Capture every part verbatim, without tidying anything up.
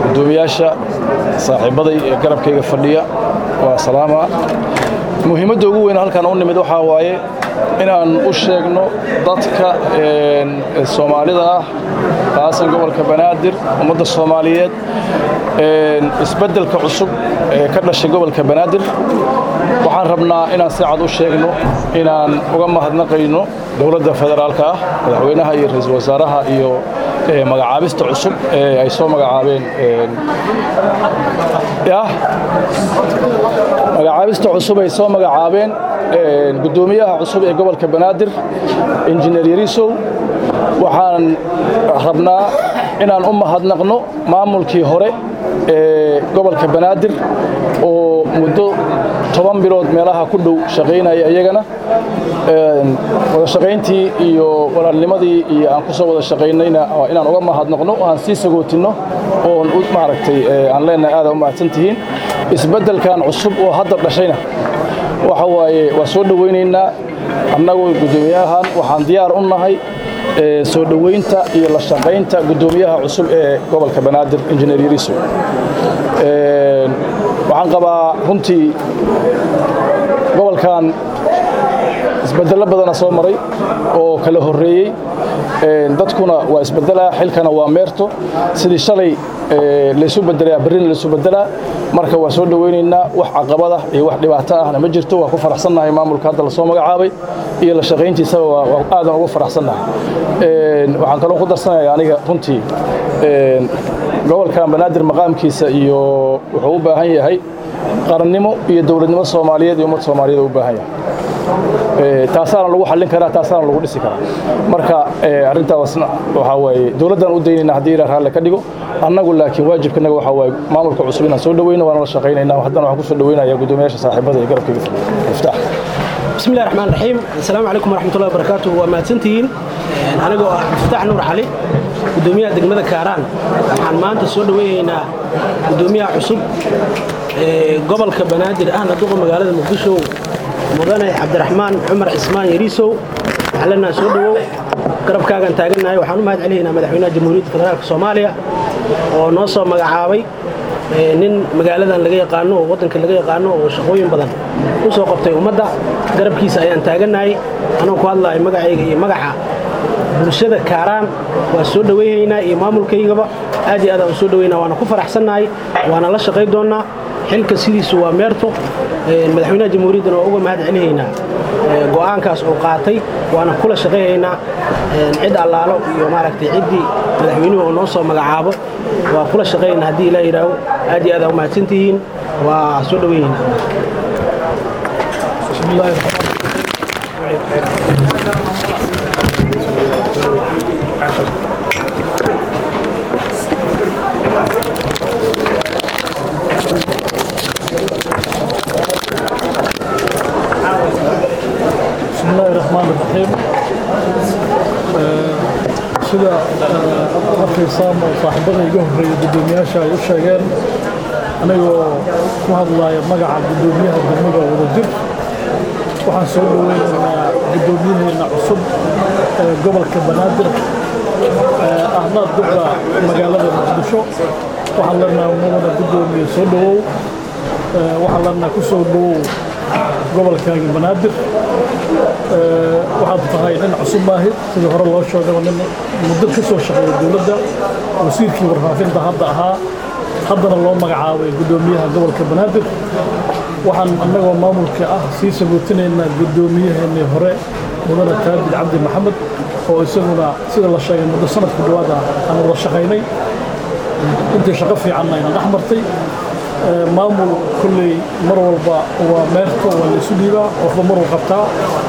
gudoomiyaasha saaxiibaday ee garabkayga fadhiya waa salaama muhiimadda ugu weyn halkan u nimid waxa waaye inaan u sheegno dadka Soomaalida ah qaasan gobolka Banaadir ummadda Soomaaliyeed isbeddelka cusub ee ka dhashay gobolka Banaadir waxaan rabnaa inaan si cad u sheegno inaan uga mahadnaqayno dawladda federaalka ah madaxweynaha iyo ra'iisul wasaaraha iyo magacaabista cusub ee ay soo magacaabeen ya magacaabista cusub ay soo magacaabeen gudoomiyaha cusub ee gobolka Banaadir Engineer Yarisow waxaan rabnaa inaan u mahadnaqno maamulkii hore ee gobolka Banaadir oo muddo toban bilood meelaha ku dhow shaqeynaya iyagana wada shaqeyntii iyo walaalnimadii iyo aan ku soo wada shaqeynayna inaan uga mahadnaqno aan si sagootino oo u maaragtay aan leenahay aad u mahadsantihiin isbeddelkan cusub oo hadda dhashayna waxa waaye waa soo dhaweynaynaa annagu gudoomiyahan waxaan diyaar u nahay soo dhaweynta iyo la shaqeynta gudoomiyaha cusub ee gobolka Banaadir Engineer Yarisow ee waxaan qabaa runtii gobolkan isbeddel badan soo maray oo kala horeeyay dadkuna waa isbeddelaa xilkana waa meerto sidii shalay la isu beddelay barin la isu beddelaa marka waa soo dhaweynaynaa wax caqabad ah iyo wax dhibaato ah ma jirto waa ku faraxsanahay maamulka hadda la soo magacaabay iyo la shaqeyntiisa waa aad ugu faraxsanahay ee waxaan kaloo ku darsanayaa aniga runtii ee gobolka Banaadir maqaamkiisa iyo wuxuu u baahan yahay qarannimo iyo dawladnimo Soomaaliyeed iyo ummad Soomaaliyeed u baahan yahay ee taasana lagu xallin karaa taasana lagu dhisi karaa marka arinta waxa waaye dawladdan u deynayna hadii ilaahay la ka dhigo annagu laakiin waajibkanaga waxa waaye maamulka cusub inaan soo dhaweyno waana la shaqeynaynaa haddana waxaan ku soo dhaweynayaa gudoomiyaasha saaxiibada ee garabkayga iftaax بسم الله الرحمن الرحيم السلام عليكم ورحمة الله وبركاته وما تنتهين أنا جو افتح نور علي قدوميها دقمة كاران عن ما أنت سود وينا قدوميها عصب قبل كبنادر أهنا دوغ مقالة مقدشو مدانا عبد الرحمن عمر عثمان يريسو علنا سود قرب كاغان تاغنا وحنو مهد علينا مدحونا جمهورية فدرالك الصومالية ونوصو مقعاوي nin magaaladan laga yaqaano oo wadanka laga yaqaano oo shaqooyin badan u soo qabtay ummadda garabkiisa ayaan taaganahay anoo ku hadlaay magacayga iyo magaca bulshada Kaaraan waa soo dhaweeynaa iyo maamulkaygaba aad iyo aad aan soo dhaweynaa waana ku faraxsanahay waana la shaqeyn doonaa xilka sidiisu waa meerto madaxweynaha jamhuuriyadda oo uga mahad celinaynaa go'aankaas oo qaatay waana kula shaqeeynaa cid allaalo iyo maaragtay cidii madaxweynuhu oo noo soo magacaabo waa kula shaqeynaa hadii ilaahay yiraahdo aad iyo aad u mahadsantihiin waa soo dhaweeynaa bismillaahir الرحمن الرحيم sida markaysan saaxiibada iga horeeyay gudoomiyaasha ay u sheegeen anagoo ku hadlaaya magaca gudoomiyaha degmada Wadajir waxaan soo dhaweynaynaa gudoomiyaheena cusub ee gobolka Banaadir ahna duqa magaalada Muqdisho waxaan leenahay mudane gudoomiye soo dhawow waxaan leenahay ku soo dhawow gobolkaaga Banaadir waxaad tahay nin cusub baahid sidii hore loo sheegay nin muddo ka soo shaqeeyay dawladda wasiirkii warfaafinta hadda ahaa haddana loo magacaabay gudoomiyaha gobolka Banaadir waxaan annagoo maamulka ah sii sabootinaynaa gudoomiyaheennii hore mudane Taabid Cabdi Maxamed oo isaguna sida la sheegay muddo sanad ku dhawaad aan wada shaqeynay intii shaqo fiican ayna dhex martay maamul kulley mar walba waa meerto waa la isu dhiibaa qofba mar uu qabtaa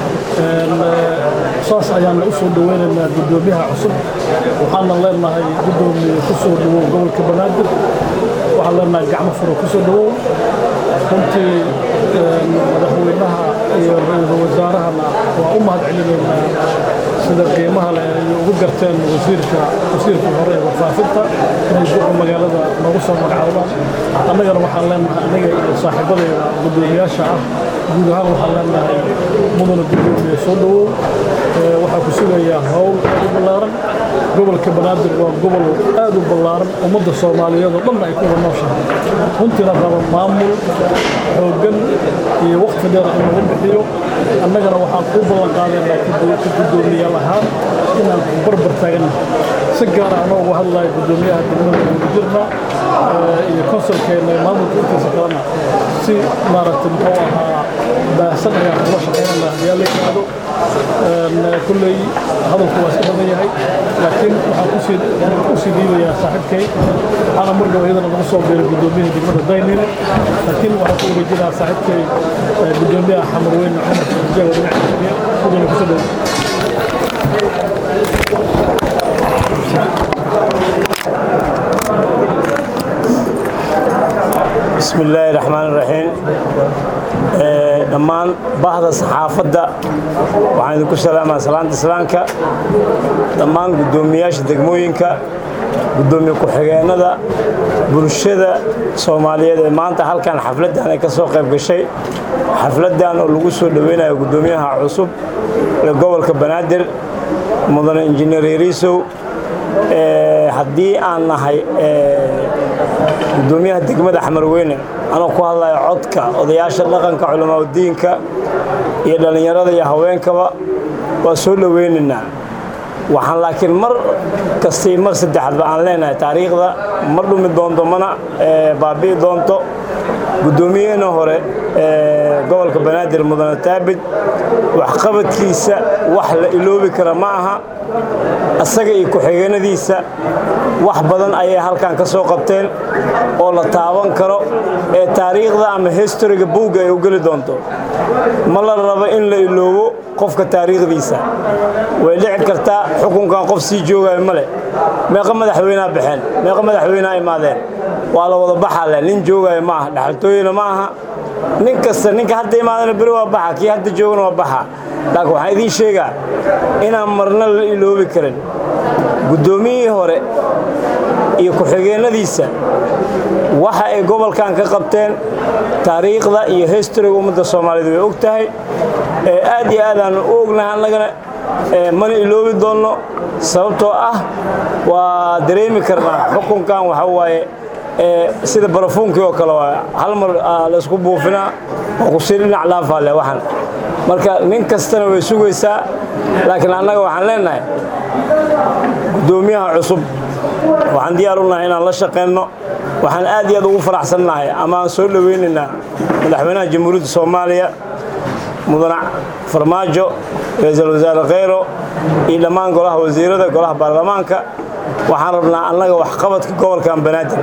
saas ayaan u soo dhaweynaynaa gudoomiyaha cusub waxaana leenahay gudoomiye ku soo dhawow gobolka Banaadir waxaan leenahay gacmo furo ku soo dhawow runtii madaxweynaha iyo ra'iisul wasaarahana waa u mahad celinaynaa sida qiimaha leh ay ugu garteen wasiirka wasiirka hore ee warfaafinta inay duqa magaalada nagu soo magacaabaan annagana waxaan leenahay aniga iyo saaxiibadayda gudoomiyaasha ah guud ahaan waxaan leenahay mudana gudoomiye soo dhawow waxaa ku sugayaa hawl aad u ballaaran gobolka banaadir waa gobol aad u ballaaran ummadda soomaaliyeed oo dhan ay ku wada nooshahay runtiina raba maamul xooggan iyo waqti dheer in lagu bixiyo annagana waxaan ku ballan qaadaynaa ka gudoomiyaal ahaan inaan ku barbar taaganahay si gaar ah anoo uga hadlayo gudoomiyaha degmada wadajirna iyo konsolkeena maamulka intiisa kalena si maaragtay muxuu ahaa baahsan ayaan kula shaqaynanaa hayaa la yidhaahdo kulley hadalku waa iska badan yahay laakiin waxaan kusii kusii dhiibayaa saaxiibkay waxaana mar dhow iyadana lagu soo biiray gudoomiyaha degmada daynile laakiin waxaan ku wareejinaa saaxiibkay gudoomiyaha xamarweyne cumar jawa dhinaciisa sidana kusoo dhow بسم الله الرحمن الرحيم دمان بعض الصحافة وعند كل سلام سلام تسلانك دمان قدومياش دقموينك قدومي كحجانا دا برشة سومالية ما أنت هل كان حفلة أنا كسوق بشيء حفلة أنا لقوسو دوينا قدوميها عصب لقبل كبنادر مدن إنجنير ريسو haddii aan nahay gudoomiyaha degmada xamarweyne anoo ku hadlayo codka odayaasha dhaqanka culamaa diinka iyo dhalinyarada iyo haweenkaba waa soo dhaweynaynaa waxaan laakiin mar kasta mar saddexaad baan leenahay taariikhda mar dhumi doonto mana baabi'i doonto gudoomiyaheena hore gobolka banaadir mudane taabid waxqabadkiisa wax la iloobi kara ma aha asaga iyo ku-xigeenadiisa wax badan ayay halkan ka soo qabteen oo la taaban karo ee taariikhda ama historyga buugga ay u geli doonto ma la rabo in la iloobo qofka taariikhdiisa way dhici kartaa xukunkan qof sii joogayo male meeqa madaxweynaha baxeen meeqa madaxweynaha imaadeen waa la wada baxaa leh nin joogayo ma aha dhaxaltooyina ma aha nin kasta ninka hadda imaadana beri waa baxa kii hadda joogana waa baxa laakiin waxaan idiin sheegaa inaan marna la iloobi karin gudoomiyihii hore iyo ku-xigeenadiisa waxa ay gobolkan ka qabteen taariikhda iyo historyga ummadda Soomaaliyeed way og tahay ee aad iyo aad aan u ognahay annagana mana iloobi doono sababtoo ah waa dareemi karnaa xukunkan waxa waaye sida barafuunkii oo kale waa hal mar la isku buufinaa oo ku sii dhinac laafaa leh waxan marka nin kastana way sugaysaa laakiin annaga waxaan leenahay gudoomiyaha cusub waxaan diyaar u nahay inaan la shaqeyno waxaan aad iyo aad ugu faraxsanahay ama aan soo dhaweynaynaa madaxweynaha jamhuuriyadda Soomaaliya mudane farmaajo ra'iisul wasaare khayro iyo dhammaan golaha wasiirada golaha baarlamaanka waxaan rabnaa annaga wax qabadka gobolka banaadir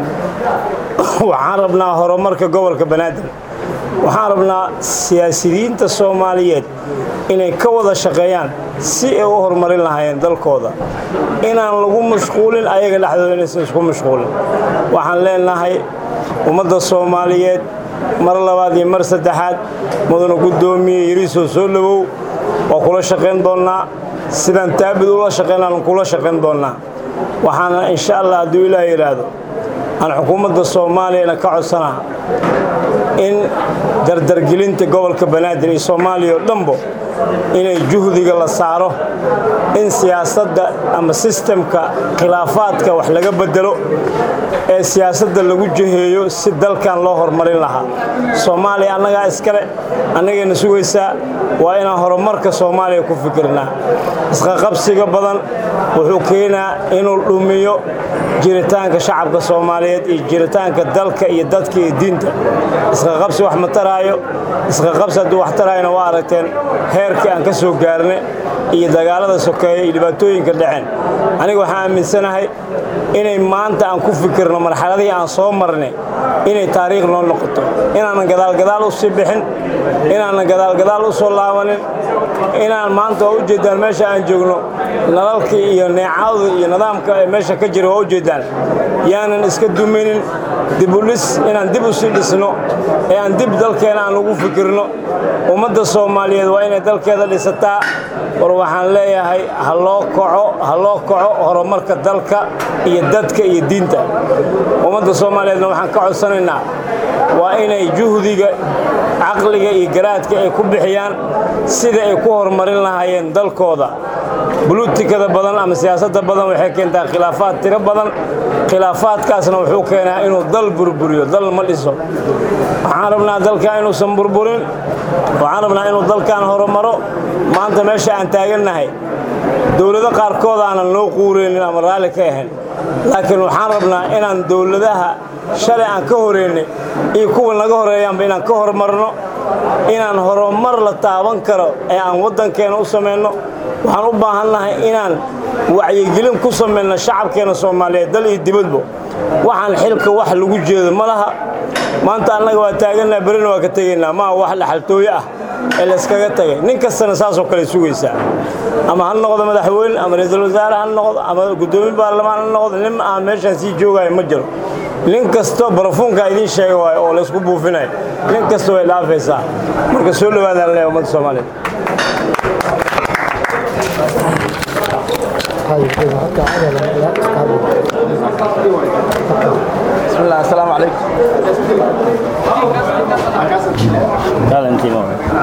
waxaan rabnaa horumarka gobolka banaadir waxaan rabnaa siyaasiyiinta Soomaaliyeed inay ka wada shaqeeyaan si ay u horumarin lahaayeen dalkooda inaan lagu mashquulin ayaga dhaxdooda inaysan isku mashquulin waxaan leenahay ummadda Soomaaliyeed mar labaad iyo mar saddexaad mudane gudoomiye yariiso soo dhawow oo kula shaqeyn doonaa sidaan taabid ula shaqeynaan kula shaqeyn doonaa waxaana insha Allah hadduu Ilaahay yiraahdo aan xukuumadda Soomaaliya ka codsanaa in dardargelinta gobolka banaadir iyo Soomaaliya oo dhanbo inay juhdiga la saaro in siyaasadda ama systemka khilaafaadka wax laga bedelo ee siyaasadda lagu jiheeyo si dalkan loo horumarin lahaa Soomaaliya annaga iskale annagana sugaysaa waa inaan horumarka Soomaaliya ku fikirnaa isqa qabsiga badan wuxuu keenaa inuu dhumiyo jiritaanka shacabka Soomaaliyeed iyo jiritaanka dalka iyo dadka iyo diinta isqa qabsi wax ma taraayo isqa qabsi hadduu wax taraayna waa aragteen heerkii aan ka soo gaarnay iyo dagaalada sokeeye iyo dhibaatooyinka dhaceen aniga waxaan aaminsanahay inay maanta aan ku fikirno marxaladii aan soo marnay inay taariikh noo noqoto inaan gadaal gadaal u sii bixin inaan gadaal gadaal u soo laabanin inaan maanta u jeedaan meesha aan joogno nalalkii iyo neecawda iyo nidaamka ee meesha ka jira oo u jeedaan yaanan iska duminin dib u dhis inaan dib u sii dhisno ee aan dib dalkeena aan ugu fikirno ummadda Soomaaliyeed waa inay dalkeeda dhisataa war waxaan leeyahay ha loo kaco ha loo kaco horumarka dalka iyo dadka iyo diinta ummadda Soomaaliyeedna waxaan ka codsanaynaa waa inay juhdiga caqliga iyo garaadka ay ku bixiyaan sida ay ku horumarin lahaayeen dalkooda. buluutikada badan ama siyaasadda badan waxay keentaa khilaafaad tiro badan. khilaafaadkaasna wuxuu keenaa inuu dal burburiyo, dal ma dhiso. waxaan rabnaa dalkan inuusan burburin, waxaan rabnaa inuu dalkan horumaro. maanta meesha aan taagannahay dowlado qaarkood aanan loo quureynin ama raalli ka ahayn, laakiin waxaan rabnaa inaan dowladaha shalay aan ka horeynay iyo kuwa naga horeeyaanba inaan ka horumarno, inaan horumar la taaban karo ee aan waddankeena u samayno. waxaan u baahannahay inaan wacyigelin ku samayno shacabkeena Soomaaliyeed dal iyo dibadba. waxaan xilka wax lagu jeedo ma laha. maanta annaga waa taagannahay, berina waa ka tegaynaa, ma wax dhaxaltooyo ah ee la iskaga tagay. nin kastana saasoo kale sugaysaa, ama ha noqdo madaxweyne ama ra'iisul wasaare ha noqdo ama gudoomiye baarlamaan ha noqdo, nin aan meeshaan sii joogayo ma jiro. nin kasto barafuunka idin sheegay waayo oo la isku buufinayo, nin kasto way dhaafaysaa. marka soo dhawaadaan leeyahay ummadda Soomaaliyeed. بسم الله السلام عليكم. Kala intimo.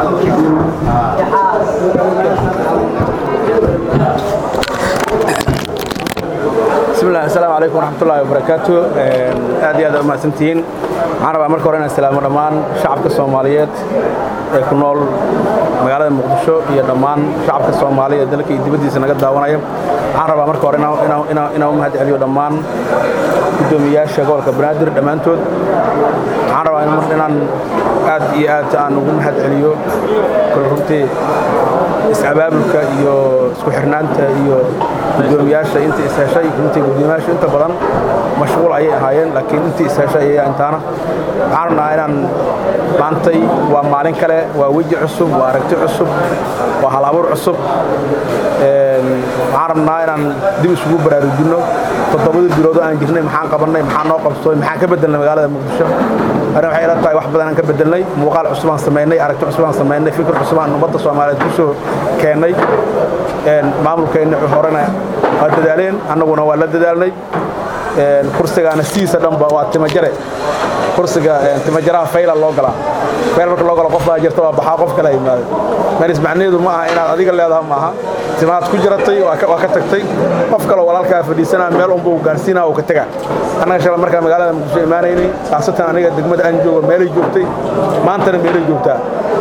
بسم الله السلام عليكم ورحمة الله وبركاته. aad iyo aad u mahadsantihiin. waxaan rabaa marka hore inaan salaamo dhammaan shacabka Soomaaliyeed ee ku nool magaalada Muqdisho iyo dhammaan shacabka Soomaaliyeed dalka iyo dibadiisa naga daawanaya. waxaan rabaa marka hore inaan inaan inaan u mahad celiyo dhammaan gudoomiyaasha gobolka Banaadir dhammaantood. waxaan rabaa inaan aad iyo aad aan ugu mahad celiyo runtii is-abaabulka iyo isku xirnaanta iyo gudoomiyaasha inta is heshay runtii gudoomiyaasha inta badan mashquul ayay ahaayeen, laakiin intii is heshay ayaa intaana waxaan rabnaa inaan maantay waa maalin kale, waa weji cusub, waa aragti cusub, waa hal abuur cusub. waxaan rabnaa inaan dib isugu baraarujinno toddobadii bilood oo aan jirnay, maxaan qabannay, maxaa noo qabsoy, maxaan ka bedelnay magaalada Muqdisho. arrin waxay ila tahay wax badan aan ka bedelnay, muuqaal cusub aan sameynay, aragti cusub aan sameynay, fikir cusub aan ummadda Soomaaliyeed ku soo keenay. maamulkeena horena waa dadaaleen, annaguna waa la dadaalnay. kursigaana sidiisa dhanba waa timajare. kursiga timajaraha fayla loo galaa, fayl marka loo galo qof baa jirta waa baxaa, qof kale yimaado. meelis macnaheedu ma aha inaad adiga leedahay, ma aha timaad ku jiratay waa ka tagtay, qof kale walaalkaa fadhiisanaa meel unba uu gaarsiinaa uu ka tagaa. annaga shalay markaa magaalada Muqdisho imaanaynay, khaasatan aniga degmada aan joogo meelay joogtay, maantana meelay joogtaa.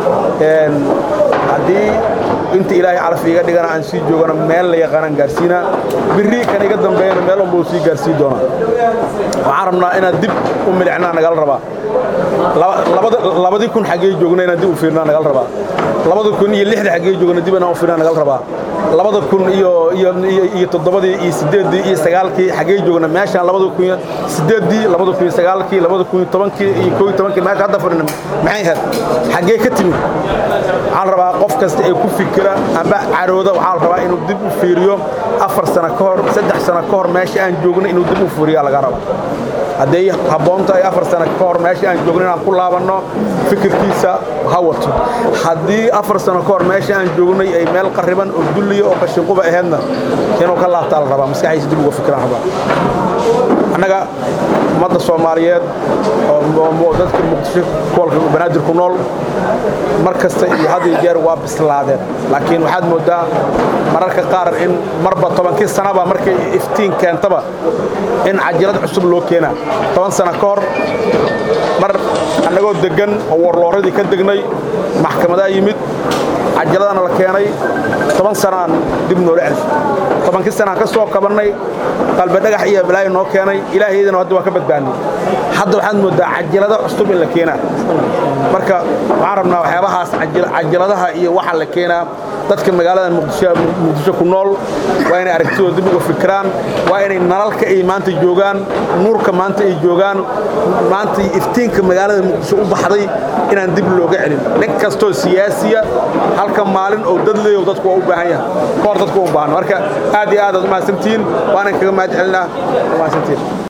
haddii inta ilaahay calaf iga dhigana aan sii joogana meel la yaqaanaan gaarsiinaa, birri kan iga dambeeyana meel unba uu sii gaarsii doonaa. waxaan rabnaa inaad dib u milicnaa nagala rabaa. labadii kun xaggee joogna inaan dib u fiirnaa nagala rabaa. labada kun iyo lixda xaggee joogna dib inaan u fiirnaa nagala rabaa. labada kun iyo iyo toddobadii iyo sideedii iyo sagaalkii xaggee joogna meeshaan labada kun iyo sideedii labada kun iyo sagaalkii labada kun iyo tobankii iyo koob iyo tobankii meesha hadda fadhina maxay ahayd, xaggee ka timid. waxaan rabaa qof kasta ee ku fikira amba carooda, waxaan rabaa inuu dib u fiiriyo afar sano ka hor, saddex sano ka hor meesha aan joogna inuu dib u fiiriyaa laga rabaa. hadday habboon tahay afar sano ka hor meesha aan joogno inaan ku laabanno, fikirkiisa ha wato. haddii afar sano ka hor meesha aan joognay ay meel qarriban oo dulliya oo qashinquba ahaydna inuu ka laabtaa la rabaa, maskaxdiisa dib uga fikiraan rabaa. annaga ummadda Soomaaliyeed oo dadka Muqdisho gobolka Banaadir ku nool mar kasta iyo had iyo jeer waa bislaadeen, laakiin waxaad moodaa mararka qaar in marba tobankii sanaba markay iftiin keentaba in cajilad cusub loo keenaa. toban sano ka hor mar annagoo degan oo warlooradii ka degnay, maxkamadaha yimid, cajiladana la keenay, toban sanaan dib noola celisay. tobankii sanaan ka soo kabannay, qalbi dhagax iyo balaayo noo keenay, ilaahaydana hadda waa ka badbaadnay. hadda waxaad moodaa cajilada cusub in la keenaa. marka waxaan rabnaa waxyaabahaas cajiladaha iyo waxa la keenaa dadka magaalada Muqdisho ku nool waa inay aragtidooda dib uga fikiraan, waa inay nalalka ay maanta joogaan, nuurka maanta ay joogaan, maanta iftiinka magaalada Muqdisho u baxday inaan dib looga celin. nin kastoo siyaasiya halka maalin oo dad leeyahay dadku waa u baahan yahay, koor dadku u baahan. marka aad iyo aad aad u mahadsantihiin, waana kaga mahad celinaa. mahadsantihiin.